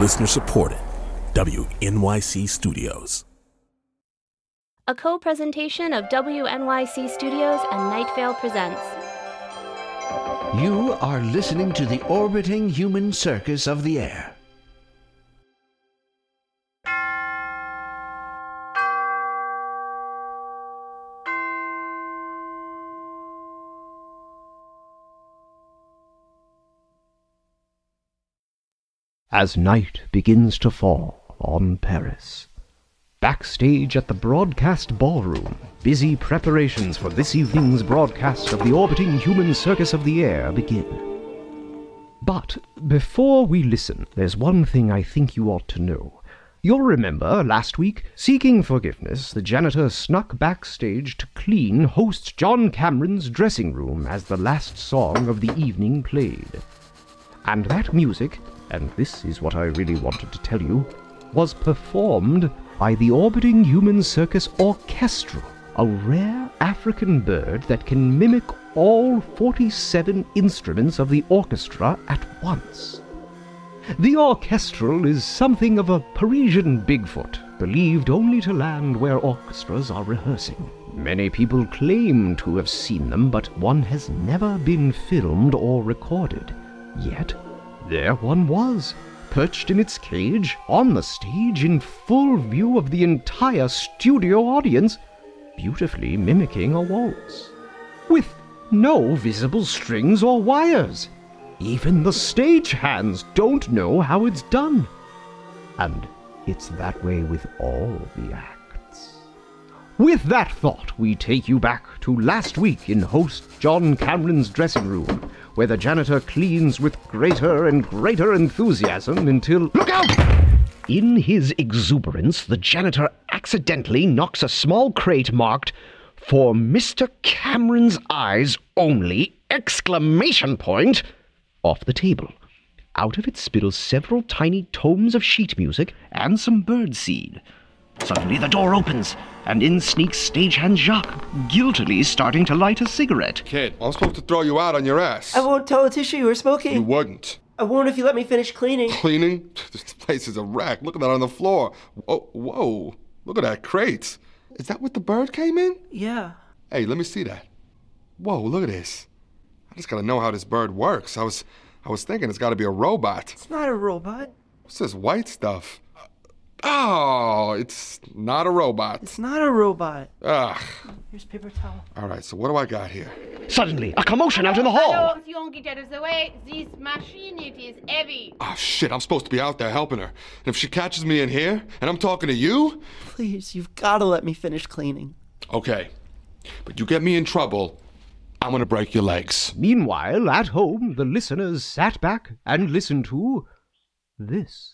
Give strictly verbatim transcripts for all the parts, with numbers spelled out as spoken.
Listener supported. W N Y C Studios. A co-presentation of W N Y C Studios and Night Vale Presents. You are listening to the orbiting human circus of the air. As night begins to fall on Paris, backstage at the broadcast ballroom, busy preparations for this evening's broadcast of the orbiting human circus of the air begin. But before we listen, there's one thing I think you ought to know. You'll remember last week, seeking forgiveness, the janitor snuck backstage to clean host John Cameron's dressing room as the last song of the evening played. And that music, and this is what I really wanted to tell you, was performed by the Orbiting Human Circus Orchestral, a rare African bird that can mimic all forty-seven instruments of the orchestra at once. The orchestral is something of a Parisian Bigfoot, believed only to land where orchestras are rehearsing. Many people claim to have seen them, but one has never been filmed or recorded. Yet, there one was, perched in its cage, on the stage, in full view of the entire studio audience, beautifully mimicking a waltz, with no visible strings or wires. Even the stage hands don't know how it's done. And it's that way with all the acts. With that thought, we take you back to last week in host John Cameron's dressing room, where the janitor cleans with greater and greater enthusiasm until... Look out! In his exuberance, the janitor accidentally knocks a small crate marked, "For Mister Cameron's eyes only!" exclamation point, off the table. Out of it spills several tiny tomes of sheet music and some bird seed. Suddenly the door opens, and in sneaks stagehand Jacques, guiltily starting to light a cigarette. Kid, I'm supposed to throw you out on your ass. I won't tell Letitia you were smoking. You wouldn't. I won't if you let me finish cleaning. Cleaning? This place is a wreck. Look at that on the floor. Whoa, whoa. Look at that crate. Is that what the bird came in? Yeah. Hey, let me see that. Whoa, look at this. I just gotta know how this bird works. I was I was thinking it's gotta be a robot. It's not a robot. What's this white stuff? Oh, it's not a robot. It's not a robot. Ugh. Here's paper towel. All right, so what do I got here? Suddenly, a commotion out in the hall. Hello, if you won't get out of the way, this machine, it is heavy. Oh, shit, I'm supposed to be out there helping her. And if she catches me in here, and I'm talking to you? Please, you've got to let me finish cleaning. Okay, but you get me in trouble, I'm gonna break your legs. Meanwhile, at home, the listeners sat back and listened to this.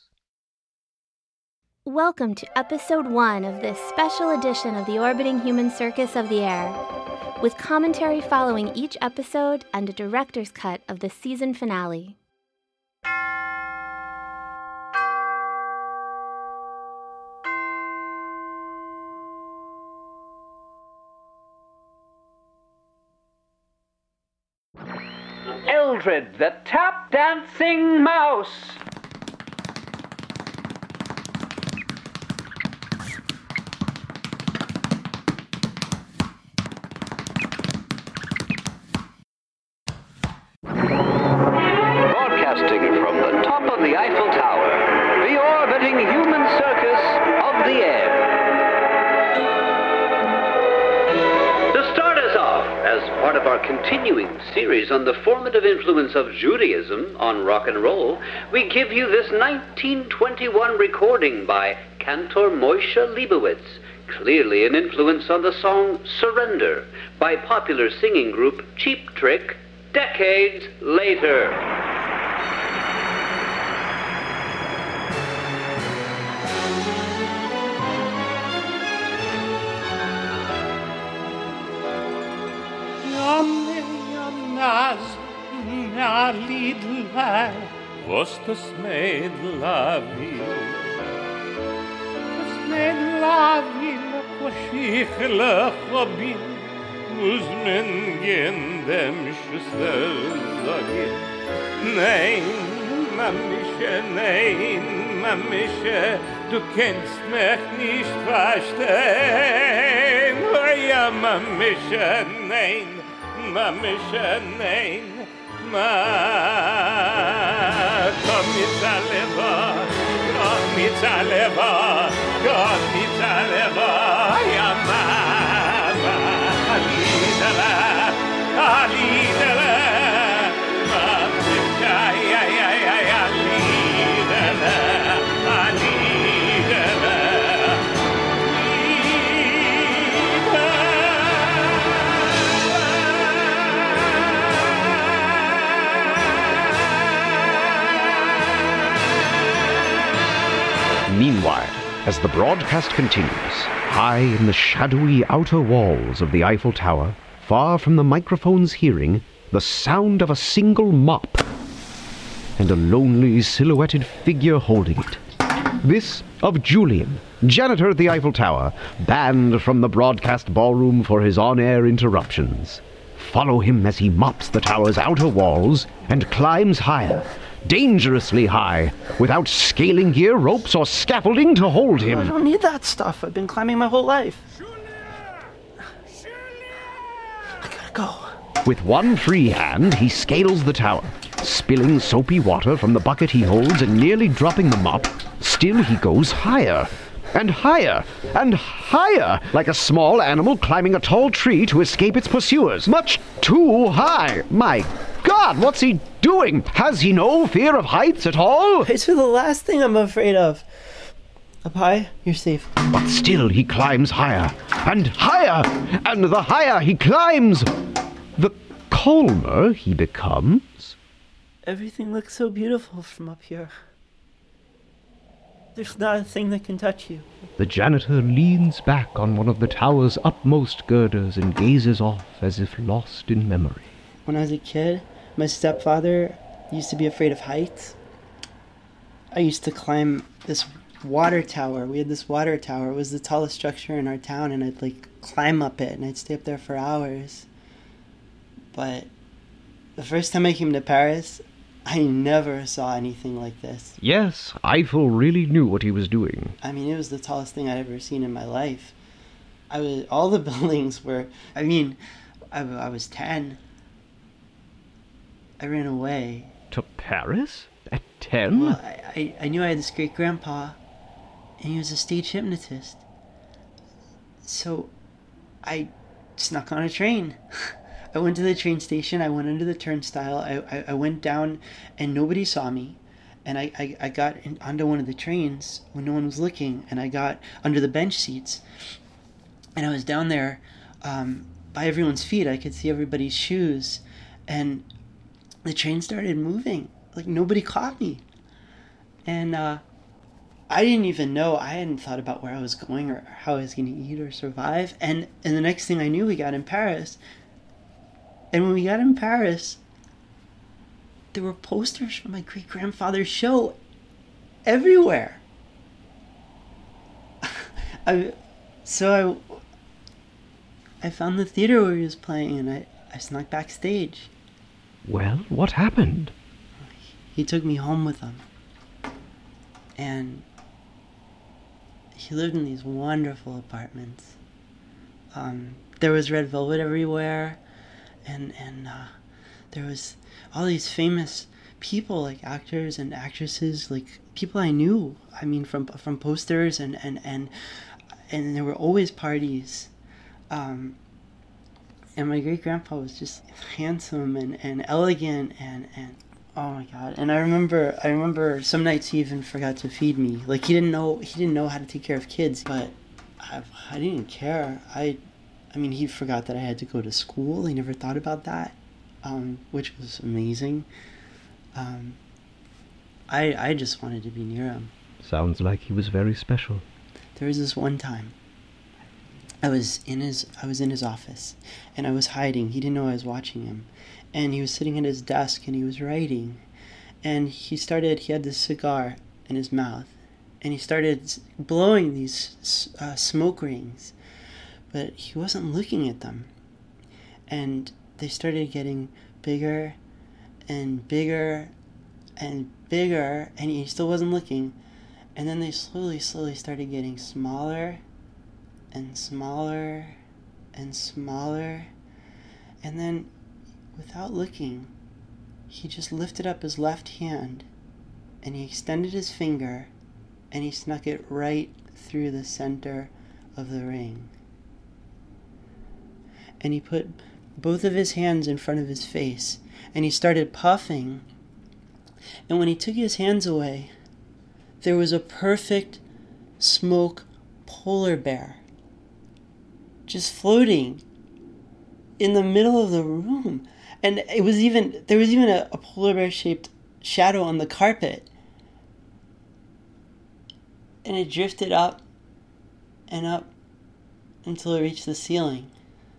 Welcome to episode one of this special edition of the Orbiting Human Circus of the Air, with commentary following each episode and a director's cut of the season finale. Eldred, the tap-dancing mouse. Broadcasting from the top of the Eiffel Tower, the orbiting human circus of the air. To start us off, as part of our continuing series on the formative influence of Judaism on rock and roll, we give you this nineteen twenty-one recording by Cantor Moshe Leibowitz, clearly an influence on the song Surrender by popular singing group Cheap Trick, decades later. Was das Mädel la ville? Das Mädel la ville, koshich le chobin, muzmen gen dem schüssel zagin. Nein, mamische, nein, Mamische, du kennst mich nicht verstehen. Oh ja, Mamische, nein, Mamische, nein. Ma, komm mit Saleva, komm mit Saleva, komm mit Saleva, ja, Mama, Alidala, Alidala, Mamische, ja, ja, ja, ja, Alidala, Alidala. Meanwhile, as the broadcast continues, high in the shadowy outer walls of the Eiffel Tower, far from the microphone's hearing, the sound of a single mop and a lonely silhouetted figure holding it. This of Julian, janitor at the Eiffel Tower, banned from the broadcast ballroom for his on-air interruptions. Follow him as he mops the tower's outer walls and climbs higher, dangerously high, without scaling gear, ropes, or scaffolding to hold I him. don't need that stuff. I've been climbing my whole life. I gotta go. With one free hand, he scales the tower, spilling soapy water from the bucket he holds and nearly dropping the mop. Still he goes higher, and higher, and higher, like a small animal climbing a tall tree to escape its pursuers. Much too high. My God, what's he doing? Has he no fear of heights at all? It's the last thing I'm afraid of. Up high, you're safe. But still he climbs higher, and higher, and the higher he climbs, the calmer he becomes. Everything looks so beautiful from up here. There's not a thing that can touch you. The janitor leans back on one of the tower's upmost girders and gazes off as if lost in memory. When I was a kid, my stepfather used to be afraid of heights. I used to climb this water tower. We had this water tower. It was the tallest structure in our town, and I'd like climb up it, and I'd stay up there for hours. But the first time I came to Paris, I never saw anything like this. Yes, Eiffel really knew what he was doing. I mean, it was the tallest thing I'd ever seen in my life. I was, all the buildings were, I mean, I, I was ten. I ran away. To Paris? At ten? Well, I, I, I knew I had this great grandpa, and he was a stage hypnotist. So I snuck on a train. I went to the train station, I went under the turnstile, I, I, I went down, and nobody saw me. And I, I, I got in, onto one of the trains when no one was looking, and I got under the bench seats. And I was down there um, by everyone's feet. I could see everybody's shoes. And the train started moving. Like, nobody caught me. And uh, I didn't even know. I hadn't thought about where I was going or how I was going to eat or survive. And, and the next thing I knew, we got in Paris. And when we got in Paris, there were posters from my great-grandfather's show everywhere. I, so I, I found the theater where he was playing, and I, I snuck backstage. Well, what happened? He took me home with him. And he lived in these wonderful apartments. Um, there was red velvet everywhere. And, and uh, there was all these famous people, like actors and actresses, like people I knew. I mean, from from posters, and, and, and, and there were always parties. Um, and my great-grandpa was just handsome and, and elegant and, and oh my God. And I remember I remember some nights he even forgot to feed me. Like, he didn't know he didn't know how to take care of kids, but I, I didn't care. I I mean, he forgot that I had to go to school. He never thought about that, um, which was amazing. Um, I I just wanted to be near him. Sounds like he was very special. There was this one time. I was in his I was in his office, and I was hiding. He didn't know I was watching him, and he was sitting at his desk and he was writing, and he started. He had this cigar in his mouth, and he started blowing these uh, smoke rings. But he wasn't looking at them. And they started getting bigger and bigger and bigger, and he still wasn't looking. And then they slowly, slowly started getting smaller and smaller and smaller. And then, without looking, he just lifted up his left hand and he extended his finger and he snuck it right through the center of the ring. And he put both of his hands in front of his face and he started puffing. And when he took his hands away, there was a perfect smoke polar bear just floating in the middle of the room. And it was even, there was even a, a polar bear shaped shadow on the carpet. And it drifted up and up until it reached the ceiling.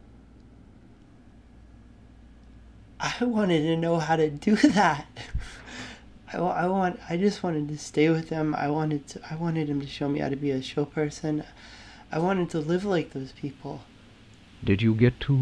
I wanted to know how to do that. I, I want. I just wanted to stay with him. I wanted to. I wanted him to show me how to be a show person. I wanted to live like those people. Did you get to?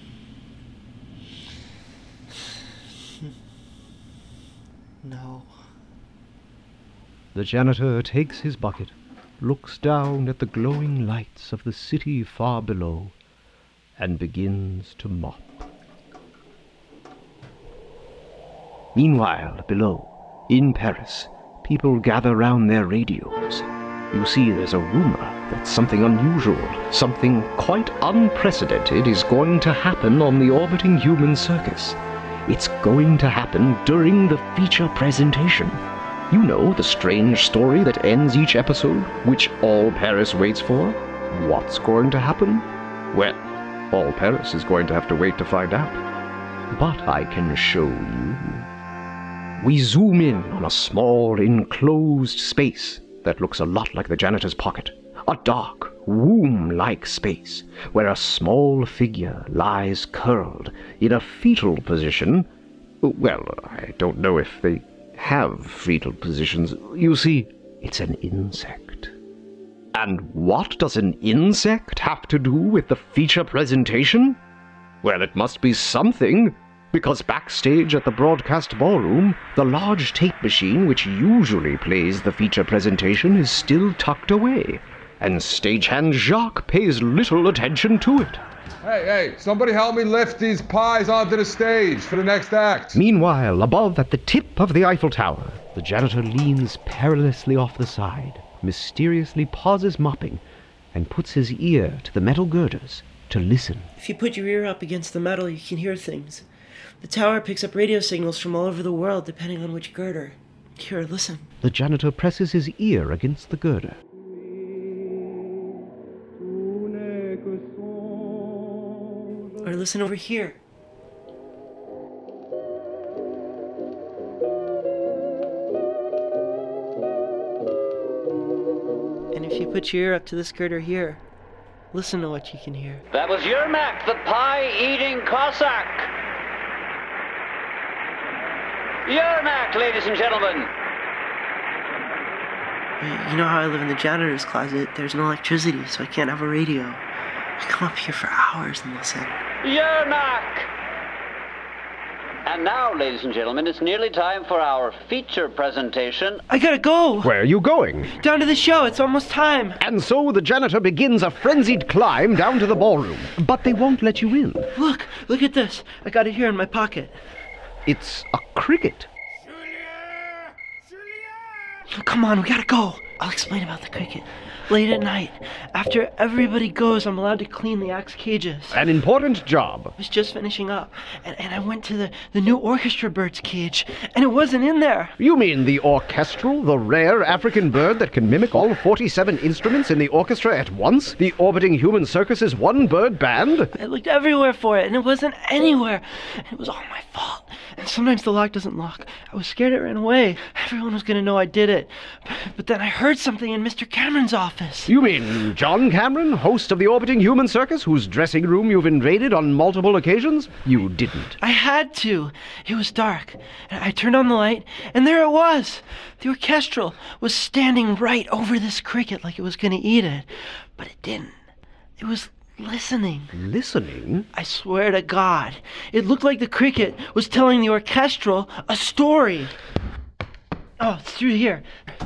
No. The janitor takes his bucket, looks down at the glowing lights of the city far below, and begins to mop. Meanwhile, below, in Paris, people gather round their radios. You see, there's a rumor that something unusual, something quite unprecedented is going to happen on the Orbiting Human Circus. It's going to happen during the feature presentation. You know, the strange story that ends each episode, which all Paris waits for? What's going to happen? Well, all Paris is going to have to wait to find out. But I can show you. We zoom in on a small, enclosed space that looks a lot like the janitor's pocket. A dark, womb-like space where a small figure lies curled in a fetal position. Well, I don't know if they have fetal positions. You see, it's an insect. And what does an insect have to do with the feature presentation? Well, it must be something, because backstage at the broadcast ballroom, the large tape machine which usually plays the feature presentation is still tucked away, and stagehand Jacques pays little attention to it. Hey, hey, somebody help me lift these pies onto the stage for the next act. Meanwhile, above at the tip of the Eiffel Tower, the janitor leans perilously off the side, mysteriously pauses mopping, and puts his ear to the metal girders to listen. If you put your ear up against the metal, you can hear things. The tower picks up radio signals from all over the world, depending on which girder. Here, listen. The janitor presses his ear against the girder. Or listen over here. And if you put your ear up to this girder here, listen to what you can hear. That was Yermak, the pie-eating Cossack. Yermak, ladies and gentlemen. You know how I live in the janitor's closet? There's no electricity, so I can't have a radio. I come up here for hours and listen. Yermak! And now, ladies and gentlemen, it's nearly time for our feature presentation. I gotta go! Where are you going? Down to the show, it's almost time. And so the janitor begins a frenzied climb down to the ballroom. But they won't let you in. Look, look at this. I got it here in my pocket. It's a cricket. Come on, we gotta go. I'll explain about the cricket. Late at night, after everybody goes, I'm allowed to clean the axe cages. An important job. I was just finishing up, and, and I went to the, the new orchestra bird's cage, and it wasn't in there. You mean the orchestral, the rare African bird that can mimic all forty-seven instruments in the orchestra at once? The Orbiting Human Circus's one-bird band? I looked everywhere for it, and it wasn't anywhere. It was all my fault. And sometimes the lock doesn't lock. I was scared it ran away. Everyone was going to know I did it. But, but then I heard something in Mister Cameron's office. You mean John Cameron, host of the Orbiting Human Circus, whose dressing room you've invaded on multiple occasions? You didn't. I had to. It was dark. And I turned on the light, and there it was. The orchestral was standing right over this cricket like it was going to eat it. But it didn't. It was listening. Listening? I swear to God, it looked like the cricket was telling the orchestral a story. Oh, it's through here. It's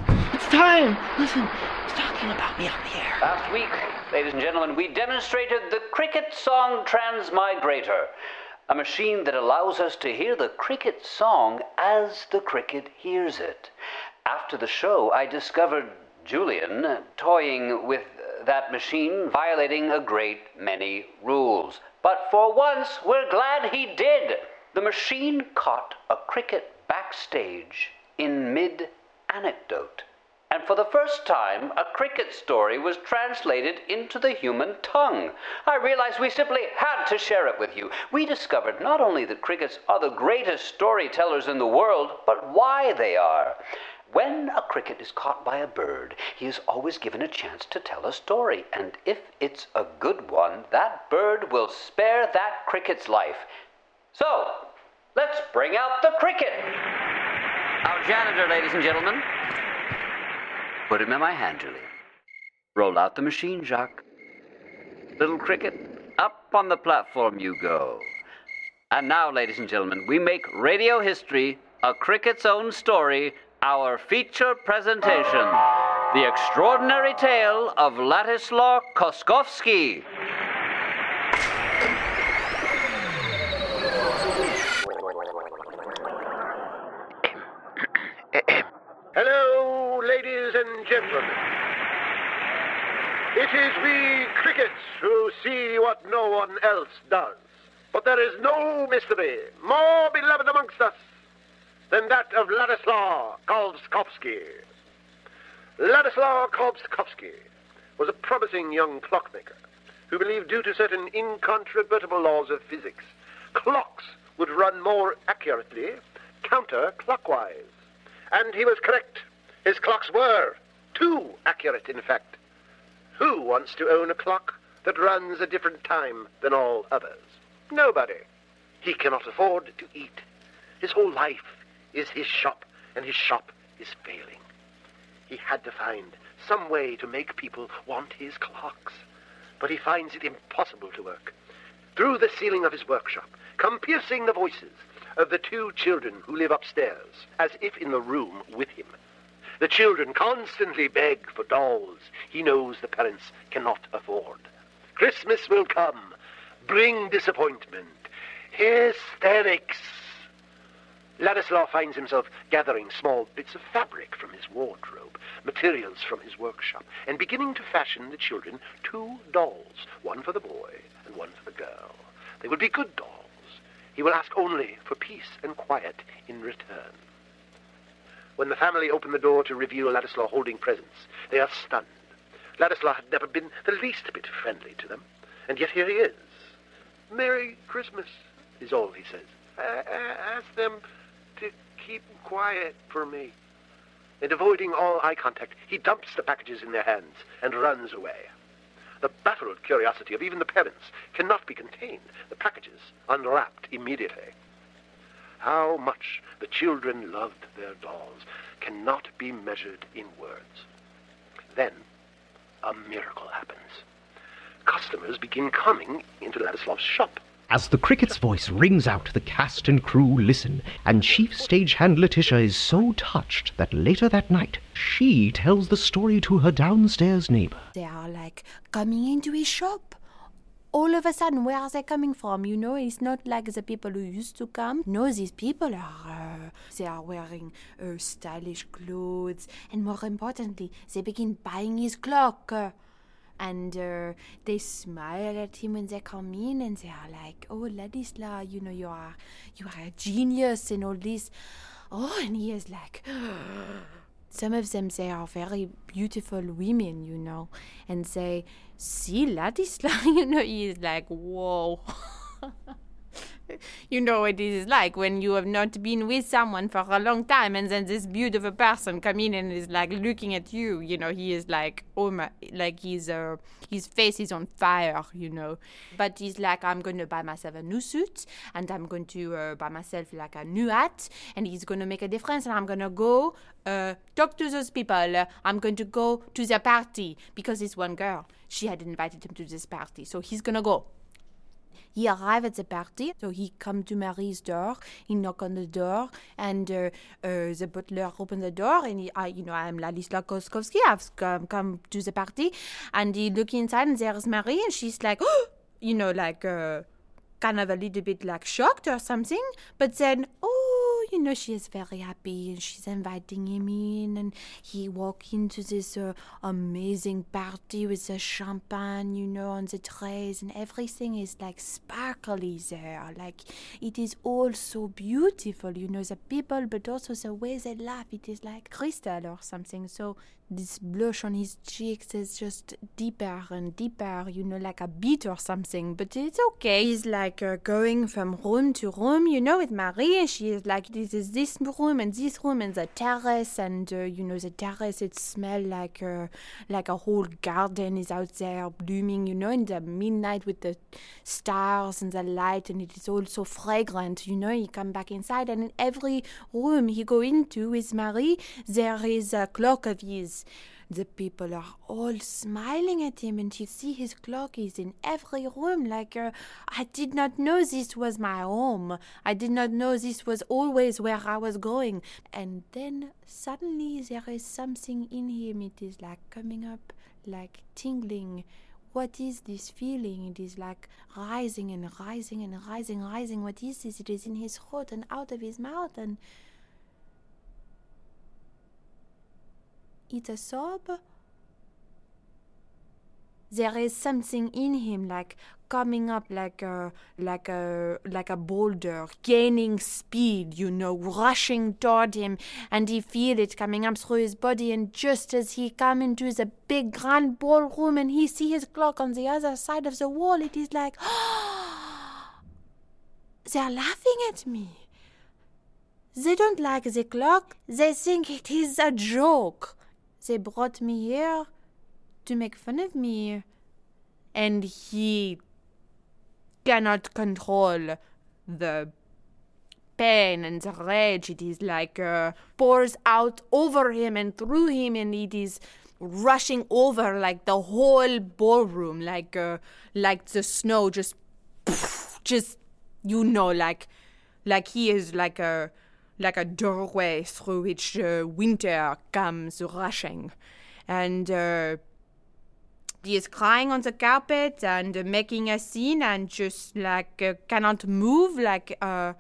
time. Listen, he's talking about me on the air. Last week, ladies and gentlemen, we demonstrated the Cricket Song Transmigrator, a machine that allows us to hear the cricket song as the cricket hears it. After the show, I discovered Julian toying with that machine, violating a great many rules. But for once, we're glad he did. The machine caught a cricket backstage in mid-anecdote. And for the first time, a cricket story was translated into the human tongue. I realized we simply had to share it with you. We discovered not only that crickets are the greatest storytellers in the world, but why they are. When a cricket is caught by a bird, he is always given a chance to tell a story. And if it's a good one, that bird will spare that cricket's life. So, let's bring out the cricket. Our janitor, ladies and gentlemen. Put him in my hand, Julie. Roll out the machine, Jacques. Little cricket, up on the platform you go. And now, ladies and gentlemen, we make radio history, a cricket's own story, our feature presentation. The Extraordinary Tale of Ladislaw Koskovsky. Hello, ladies and gentlemen. It is we crickets who see what no one else does. But there is no mystery more beloved amongst us than that of Ladislaw Kolbskovsky. Ladislaw Kolbskovsky was a promising young clockmaker who believed, due to certain incontrovertible laws of physics, clocks would run more accurately counterclockwise. And he was correct. His clocks were too accurate, in fact. Who wants to own a clock that runs a different time than all others? Nobody. He cannot afford to eat. His whole life is his shop, and his shop is failing. He had to find some way to make people want his clocks, but he finds it impossible to work. Through the ceiling of his workshop come piercing the voices of the two children who live upstairs, as if in the room with him. The children constantly beg for dolls he knows the parents cannot afford. Christmas will come, bring disappointment, hysterics. Ladislaw finds himself gathering small bits of fabric from his wardrobe, materials from his workshop, and beginning to fashion the children two dolls, one for the boy and one for the girl. They will be good dolls. He will ask only for peace and quiet in return. When the family open the door to reveal Ladislaw holding presents, they are stunned. Ladislaw had never been the least bit friendly to them, and yet here he is. Merry Christmas, is all he says. I- I- ask them to keep quiet for me. And avoiding all eye contact, he dumps the packages in their hands and runs away. The baffled curiosity of even the parents cannot be contained. The packages unwrapped immediately. How much the children loved their dolls cannot be measured in words. Then, a miracle happens. Customers begin coming into Ladislaw's shop. As the cricket's voice rings out, the cast and crew listen, and chief stagehand Letitia is so touched that later that night, she tells the story to her downstairs neighbor. They are like coming into his shop. All of a sudden, where are they coming from? You know, it's not like the people who used to come. No, these people are, uh, they are wearing uh, stylish clothes. And more importantly, they begin buying his clock. Uh, And uh, they smile at him when they come in, and they are like, "Oh, Ladislaw, you know, you are, you are a genius and all this." Oh, and he is like, some of them, they are very beautiful women, you know, and they see Ladislaw, you know, he is like, whoa. You know what it is like when you have not been with someone for a long time, and then this beautiful person come in and is like looking at you. You know, he is like, oh my, like his uh, his face is on fire. You know, but he's like, I'm going to buy myself a new suit, and I'm going to uh, buy myself like a new hat, and he's going to make a difference, and I'm going to go uh, talk to those people. I'm going to go to their party because this one girl, she had invited him to this party, so he's going to go. he arrived at the party, so he come to Marie's door, he knock on the door, and uh, uh, the butler open the door, and he, I, you know, I'm Ladislav Koskovsky, I've come, come to the party, and he look inside, and there's Marie, and she's like, oh, you know, like, uh, kind of a little bit like shocked or something, but then, oh, you know, she is very happy and she's inviting him in, and he walk into this uh, amazing party with the champagne, you know, on the trays, and everything is like sparkly there. Like, it is all so beautiful, you know, the people, but also the way they laugh, it is like crystal or something. So this blush on his cheeks is just deeper and deeper, you know, like a beat or something. But it's okay. He's like uh, going from room to room, you know, with Marie. And she is like, this is this room and this room and the terrace. And, uh, you know, the terrace, it smells like, uh, like a whole garden is out there blooming, you know, in the midnight with the stars and the light. And it is all so fragrant, you know. He come back inside, and in every room he go into with Marie, there is a clock of his. The people are all smiling at him, and you see his clock is in every room. Like, uh, I did not know this was my home. I did not know this was always where I was going. And then suddenly there is something in him. It is like coming up, like tingling. What is this feeling? It is like rising and rising and rising, rising. What is this? It is in his throat and out of his mouth, and it's a sob. There is something in him, like coming up, like a, like a, like a boulder, gaining speed, you know, rushing toward him, and he feel it coming up through his body. And just as he come into the big grand ballroom, and he see his clock on the other side of the wall, it is like, oh, they're laughing at me. They don't like the clock. They think it is a joke. They brought me here to make fun of me. And he cannot control the pain and the rage. It is like uh, pours out over him and through him, and it is rushing over like the whole ballroom, like uh, like the snow just, just, you know, like, like he is like a, like a doorway through which uh, winter comes rushing. And uh, he is crying on the carpet and uh, making a scene, and just like uh, cannot move, like uh,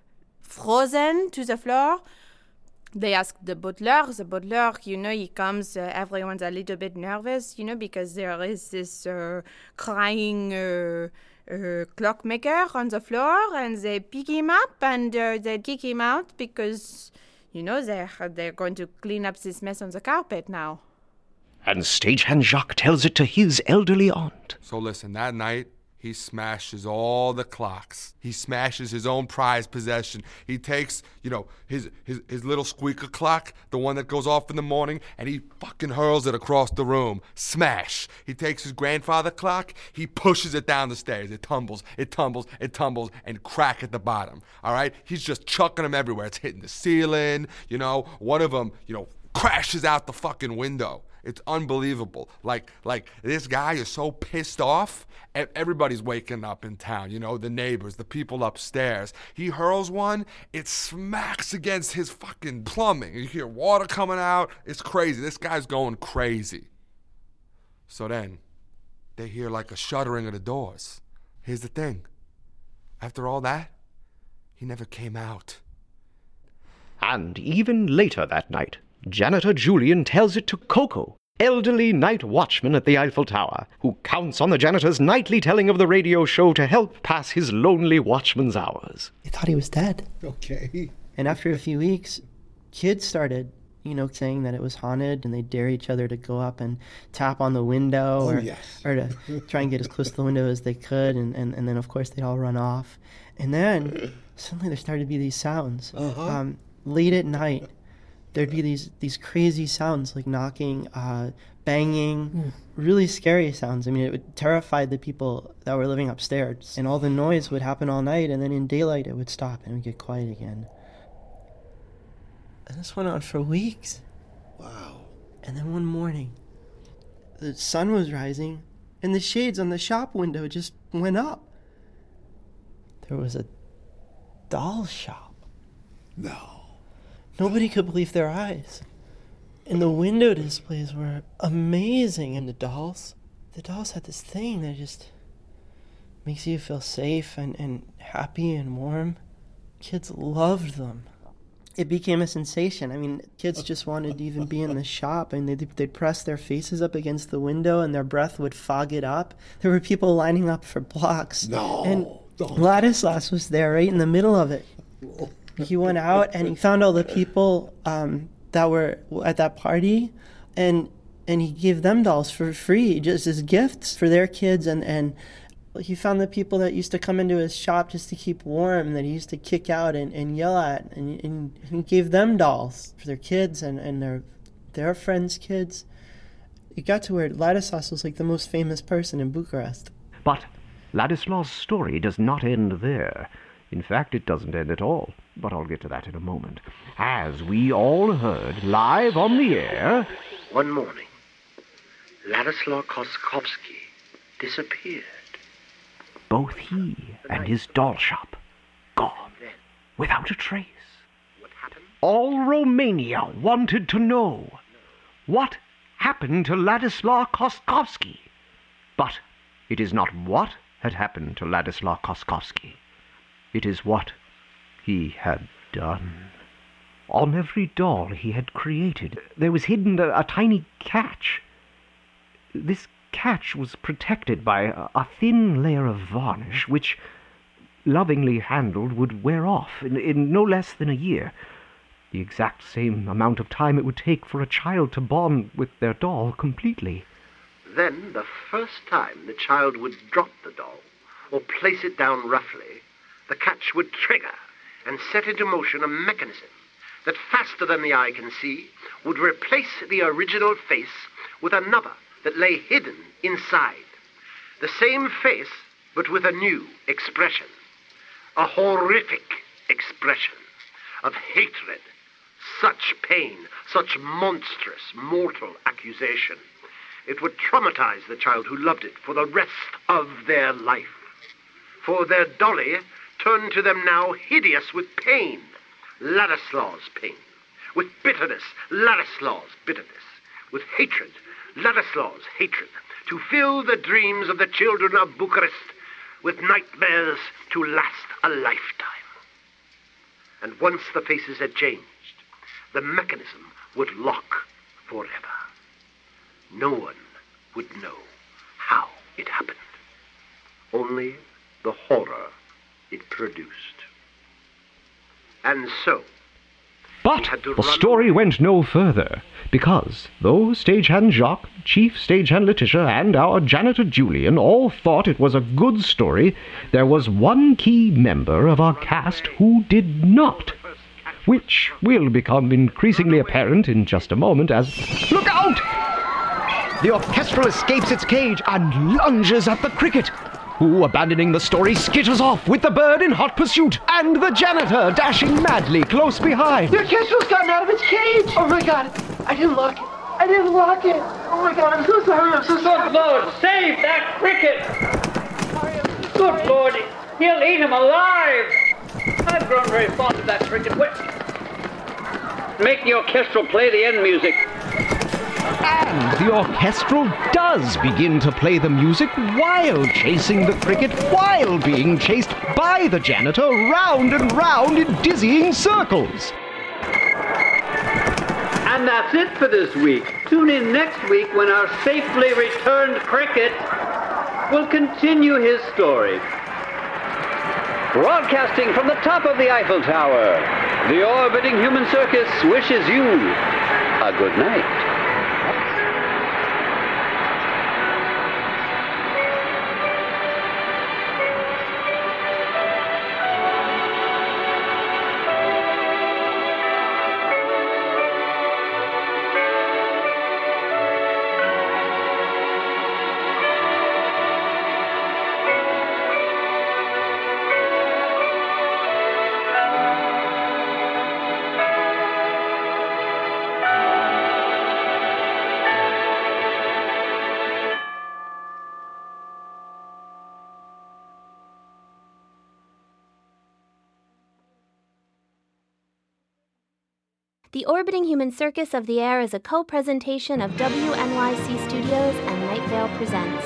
frozen to the floor. They ask the butler. The butler, you know, he comes, uh, everyone's a little bit nervous, you know, because there is this uh, crying uh, uh, clockmaker on the floor, and they pick him up and uh, they kick him out because, you know, they're, they're going to clean up this mess on the carpet now. And stagehand Jacques tells it to his elderly aunt. So listen, that night, he smashes all the clocks. He smashes his own prized possession. He takes, you know, his, his, his little squeaker clock, the one that goes off in the morning, and he fucking hurls it across the room. Smash. He takes his grandfather clock, he pushes it down the stairs. It tumbles, it tumbles, it tumbles, and crack at the bottom. All right? He's just chucking them everywhere. It's hitting the ceiling, you know. One of them, you know, crashes out the fucking window. It's unbelievable. Like, like this guy is so pissed off. Everybody's waking up in town, you know, the neighbors, the people upstairs. He hurls one, it smacks against his fucking plumbing. You hear water coming out. It's crazy. This guy's going crazy. So then, they hear like a shuddering of the doors. Here's the thing. After all that, he never came out. And even later that night, Janitor Julian tells it to Coco, elderly night watchman at the Eiffel Tower, who counts on the janitor's nightly telling of the radio show to help pass his lonely watchman's hours. They thought he was dead. Okay. And after a few weeks, kids started, you know, saying that it was haunted, and they dare each other to go up and tap on the window, oh, or, yes. or to try and get as close to the window as they could, and, and, and then, of course, they'd all run off. And then, suddenly there started to be these sounds. Uh-huh. Um, late at night, there'd be these these crazy sounds, like knocking, uh, banging, mm. really scary sounds. I mean, it would terrify the people that were living upstairs. And all the noise would happen all night, and then in daylight it would stop and it would get quiet again. And this went on for weeks. Wow. And then one morning, the sun was rising, and the shades on the shop window just went up. there was a doll shop. No. Nobody could believe their eyes. And the window displays were amazing. And the dolls, the dolls had this thing that just makes you feel safe and, and happy and warm. Kids loved them. It became a sensation. I mean, kids just wanted to even be in the shop, and they'd, they'd press their faces up against the window, and their breath would fog it up. There were people lining up for blocks. No. And Ladislas was there right in the middle of it. He went out, and he found all the people um, that were at that party, and and he gave them dolls for free, just as gifts for their kids, and, and he found the people that used to come into his shop just to keep warm, that he used to kick out and, and yell at, and, and he gave them dolls for their kids and, and their their friends' kids. It got to where Ladislas was like the most famous person in Bucharest. But Ladislas' story does not end there. In fact, it doesn't end at all, but I'll get to that in a moment. As we all heard live on the air... One morning, Ladislaw Koskovsky disappeared. Both he and his doll shop gone, without a trace. All Romania wanted to know what happened to Ladislaw Koskovsky. But it is not what had happened to Ladislaw Koskovsky. It is what he had done. On every doll he had created, there was hidden a, a tiny catch. This catch was protected by a, a thin layer of varnish, which, lovingly handled, would wear off in, in no less than a year. The exact same amount of time it would take for a child to bond with their doll completely. Then, the first time the child would drop the doll, or place it down roughly, the catch would trigger and set into motion a mechanism that, faster than the eye can see, would replace the original face with another that lay hidden inside. The same face, but with a new expression. A horrific expression of hatred, such pain, such monstrous, mortal accusation. It would traumatize the child who loved it for the rest of their life. For their dolly turned to them now hideous with pain, Ladislaw's pain. With bitterness, Ladislaw's bitterness. With hatred, Ladislaw's hatred, to fill the dreams of the children of Bucharest with nightmares to last a lifetime. And once the faces had changed, the mechanism would lock forever. No one would know how it happened. Only the horror it produced. And so, But the story went no further, because though stagehand Jacques, chief stagehand Letitia, and our janitor Julian all thought it was a good story, there was one key member of our cast who did not, which will become increasingly apparent in just a moment as... Look out! The orchestral escapes its cage and lunges at the cricket, who, abandoning the story, skitters off with the bird in hot pursuit, and the janitor dashing madly close behind. The orchestral's gotten out of its cage! Oh my god, I didn't lock it. I didn't lock it. Oh my god, I'm so sorry, I'm so sorry. Good Lord, save that cricket! Good Lord, he'll eat him alive! I've grown very fond of that cricket. Wait. Make the orchestral play the end music. And the orchestral does begin to play the music while chasing the cricket, while being chased by the janitor round and round in dizzying circles. And that's it for this week. Tune in next week when our safely returned cricket will continue his story. Broadcasting from the top of the Eiffel Tower, the Orbiting Human Circus wishes you a good night. The Orbiting Human Circus of the Air is a co-presentation of W N Y C Studios and Night Vale Presents.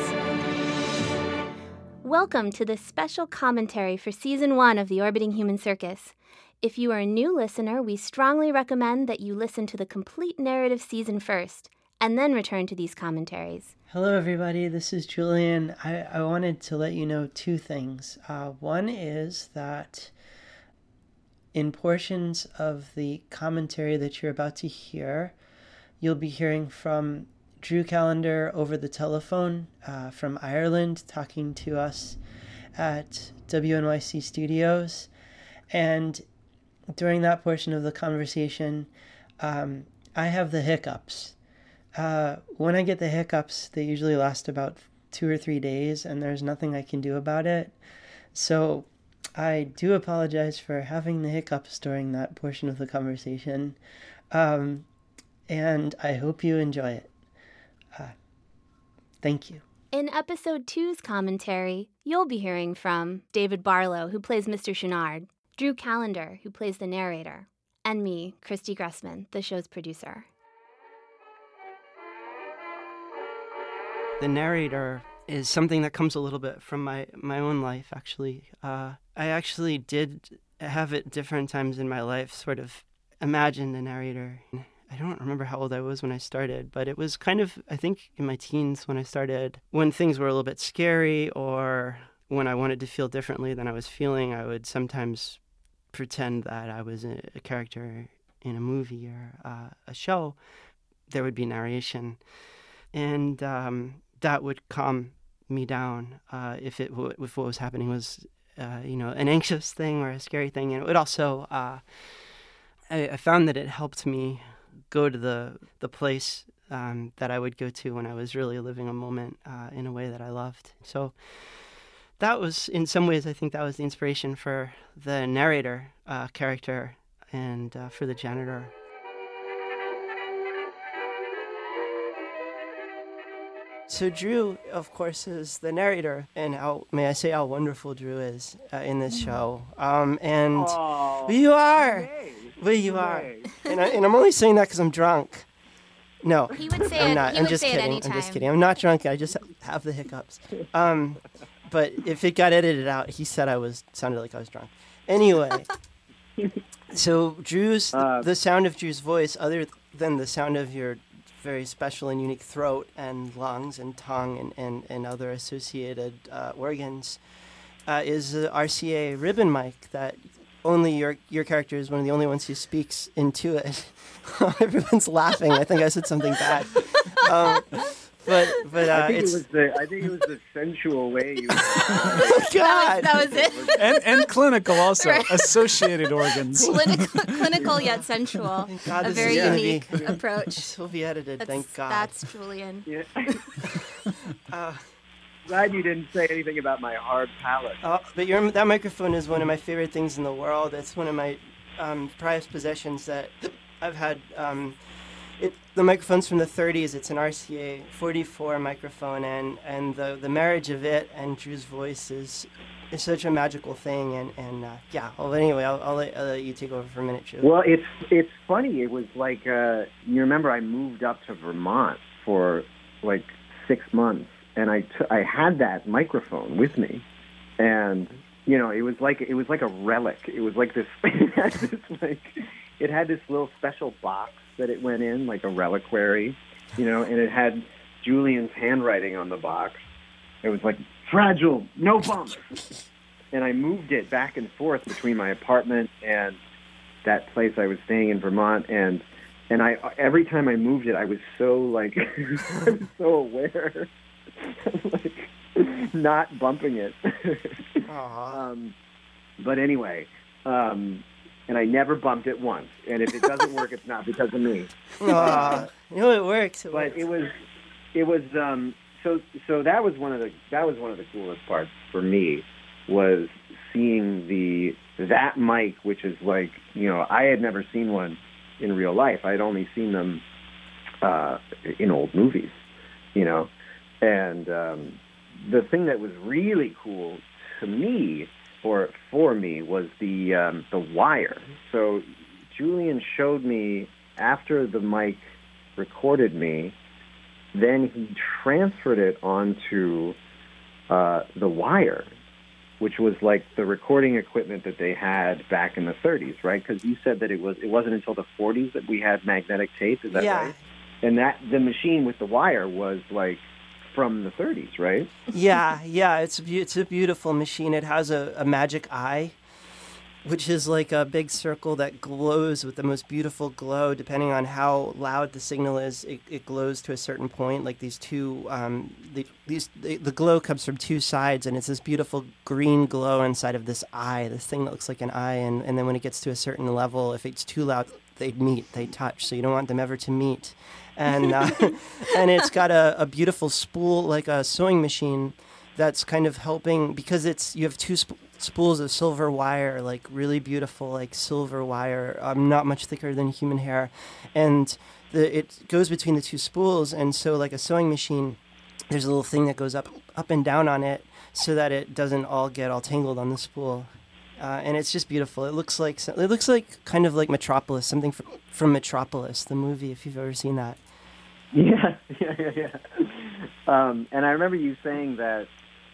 Welcome to this special commentary for Season one of The Orbiting Human Circus. If you are a new listener, we strongly recommend that you listen to the complete narrative season first, and then return to these commentaries. Hello, everybody. This is Julian. I, I wanted to let you know two things. Uh, one is that in portions of the commentary that you're about to hear, you'll be hearing from Drew Callender over the telephone uh, from Ireland, talking to us at W N Y C Studios. And during that portion of the conversation, um, I have the hiccups. Uh, when I get the hiccups, they usually last about two or three days, and there's nothing I can do about it. So I do apologize for having the hiccups during that portion of the conversation, um, and I hope you enjoy it. Uh, thank you. In Episode two's commentary, you'll be hearing from David Barlow, who plays Mister Chenard, Drew Callender, who plays the narrator, and me, Christy Gressman, the show's producer. The narrator is something that comes a little bit from my, my own life, actually. Uh, I actually did have it different times in my life, sort of imagine the narrator. I don't remember how old I was when I started, but it was kind of, I think, in my teens when I started. When things were a little bit scary or when I wanted to feel differently than I was feeling, I would sometimes pretend that I was a, a character in a movie or uh, a show. There would be narration. And um, that would calm me down uh, if it w- if what was happening was, uh, you know, an anxious thing or a scary thing. And it would also, uh, I, I found that it helped me go to the the place um, that I would go to when I was really living a moment uh, in a way that I loved. So that was, in some ways, I think that was the inspiration for the narrator uh, character and uh, for the janitor. So Drew, of course, is the narrator, and how, may I say how wonderful Drew is uh, in this show. Um, and oh, but you are, but you are, and, I, and I'm only saying that because I'm drunk. No, he would say I'm it, not. He I'm would just say kidding. It anytime. I'm just kidding. I'm not drunk. I just have the hiccups. Um, but if it got edited out, he said I was sounded like I was drunk. Anyway, so Drew's uh, the sound of Drew's voice, other than the sound of your very special and unique throat and lungs and tongue and, and, and other associated uh, organs, uh, is a R C A ribbon mic that only your your character is one of the only ones who speaks into it. Everyone's laughing. I think I said something bad. Um, but but uh, I think it's it was the I think it was the sensual way you. Oh, God, that was, that was it. and and clinical also, Right. associated organs. Clinical, clinical yet sensual. God, a this very is gonna unique be- approach. This will be edited. That's, Thank God. That's Julian. Yeah. Uh, Glad you didn't say anything about my hard palate. Oh, but your, that microphone is one of my favorite things in the world. It's one of my um, prized possessions that I've had. Um, it, the microphone's from the thirties. It's an R C A forty-four microphone, and, and the, the marriage of it and Drew's voice is is such a magical thing. And, and uh, yeah, well, anyway, I'll, I'll, let, I'll let you take over for a minute, Drew. Well, it's it's funny. It was like, uh, you remember I moved up to Vermont for like six months. And I, t- I had that microphone with me, and you know it was like it was like a relic. It was like this, it had this like it had this little special box that it went in, like a reliquary, you know, and it had Julian's handwriting on the box. It was like fragile, no bumps. And I moved it back and forth between my apartment and that place I was staying in Vermont, and and I every time I moved it, I was so like I was so aware. like not bumping it. um, but anyway, um, and I never bumped it once. And if it doesn't work, it's not because of me. Aww. You know it works. It but works. it was, it was. Um, so so that was one of the that was one of the coolest parts for me, was seeing the that mic, which is like, you know, I had never seen one in real life. I had only seen them uh, in old movies, you know. And um, the thing that was really cool to me, or for me, was the um, the wire. So Julian showed me after the mic recorded me, then he transferred it onto uh, the wire, which was like the recording equipment that they had back in the thirties, right? Because you said that it was it wasn't until the forties that we had magnetic tape. Is that Yeah. right? And that the machine with the wire was like from the thirties, right? Yeah, yeah, it's a, beau- it's a beautiful machine. It has a, a magic eye, which is like a big circle that glows with the most beautiful glow. Depending on how loud the signal is, it, it glows to a certain point. Like these two, um, the, these the, the glow comes from two sides, and it's this beautiful green glow inside of this eye, this thing that looks like an eye. And, and then when it gets to a certain level, if it's too loud, they'd meet, they touch. So you don't want them ever to meet. And uh, and it's got a, a beautiful spool, like a sewing machine, that's kind of helping, because it's you have two sp- spools of silver wire, like really beautiful, like silver wire, um, not much thicker than human hair, and the it goes between the two spools, and so like a sewing machine, there's a little thing that goes up up and down on it so that it doesn't all get all tangled on the spool. Uh, and it's just beautiful. It looks like it looks like kind of like Metropolis, something from, from Metropolis, the movie, if you've ever seen that. Yeah, yeah, yeah, yeah. Um, and I remember you saying that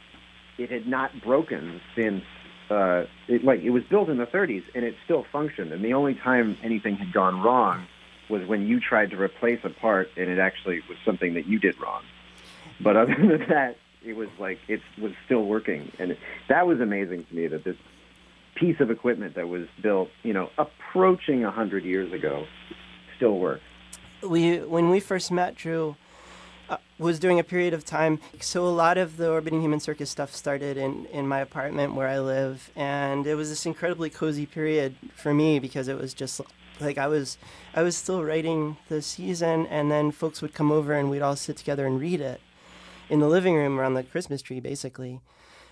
it had not broken since, uh, it, like, it was built in the thirties, and it still functioned. And the only time anything had gone wrong was when you tried to replace a part, and it actually was something that you did wrong. But other than that, it was like, it was still working. And it, that was amazing to me, that this piece of equipment that was built, you know, approaching one hundred years ago still works. We when we first met, Drew uh, was during a period of time. So a lot of the Orbiting Human Circus stuff started in, in my apartment where I live, and it was this incredibly cozy period for me because it was just like I was I was still writing the season, and then folks would come over and we'd all sit together and read it in the living room around the Christmas tree, basically.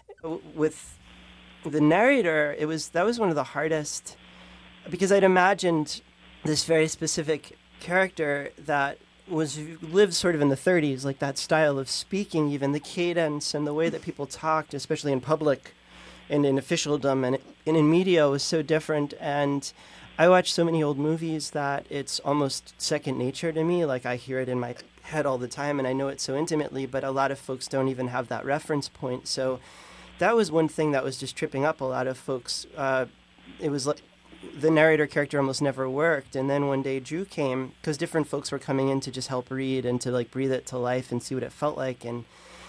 With the narrator, it was that was one of the hardest because I'd imagined this very specific character that was lived sort of in the thirties, like that style of speaking, even the cadence and the way that people talked, especially in public and in officialdom and in, in media, was so different. And I watch so many old movies that it's almost second nature to me. Like I hear it in my head all the time and I know it so intimately, but a lot of folks don't even have that reference point. So that was one thing that was just tripping up a lot of folks. Uh, it was like the narrator character almost never worked. And then one day Drew came, because different folks were coming in to just help read and to like breathe it to life and see what it felt like. And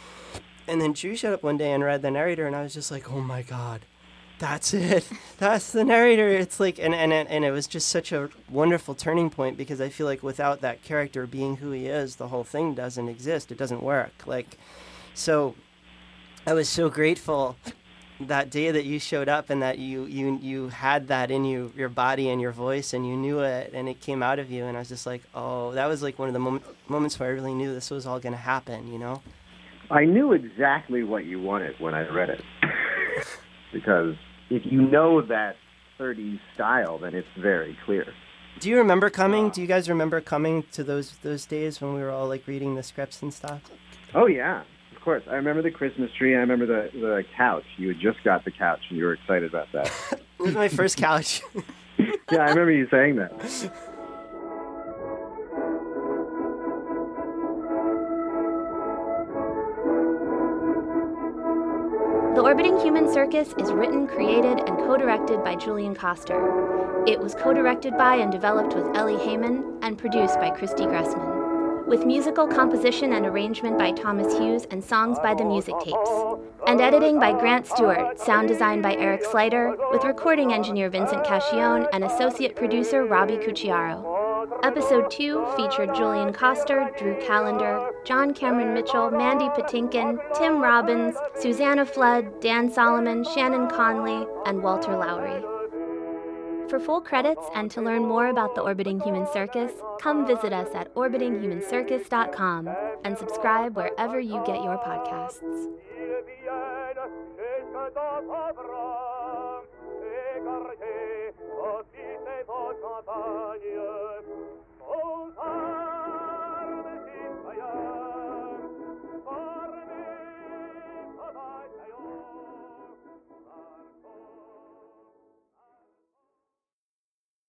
and then Drew showed up one day and read the narrator, and I was just like, oh my God, that's it. That's the narrator. It's like, and, and, and it was just such a wonderful turning point, because I feel like without that character being who he is, the whole thing doesn't exist. It doesn't work. Like, so I was so grateful that day that you showed up and that you, you, you had that in you, your body and your voice, and you knew it and it came out of you. And I was just like, oh, that was like one of the mom- moments where I really knew this was all going to happen, you know? I knew exactly what you wanted when I read it. Because if you know that thirties style, then it's very clear. Do you remember coming? Do you guys remember coming to those those days when we were all like reading the scripts and stuff? Oh, yeah. Of course. I remember the Christmas tree. I remember the, the couch. You had just got the couch, and you were excited about that. It was my first couch. Yeah, I remember you saying that. The Orbiting Human Circus is written, created, and co-directed by Julian Koster. It was co-directed by and developed with Ellie Heyman and produced by Christy Gressman. With musical composition and arrangement by Thomas Hughes and songs by The Music Tapes. And editing by Grant Stewart, sound design by Eric Slater, with recording engineer Vincent Cascione and associate producer Robbie Cucciaro. Episode two featured Julian Koster, Drew Callender, John Cameron Mitchell, Mandy Patinkin, Tim Robbins, Susanna Flood, Dan Solomon, Shannon Conley, and Walter Lowry. For full credits and to learn more about the Orbiting Human Circus, come visit us at orbiting human circus dot com and subscribe wherever you get your podcasts. Così sei poco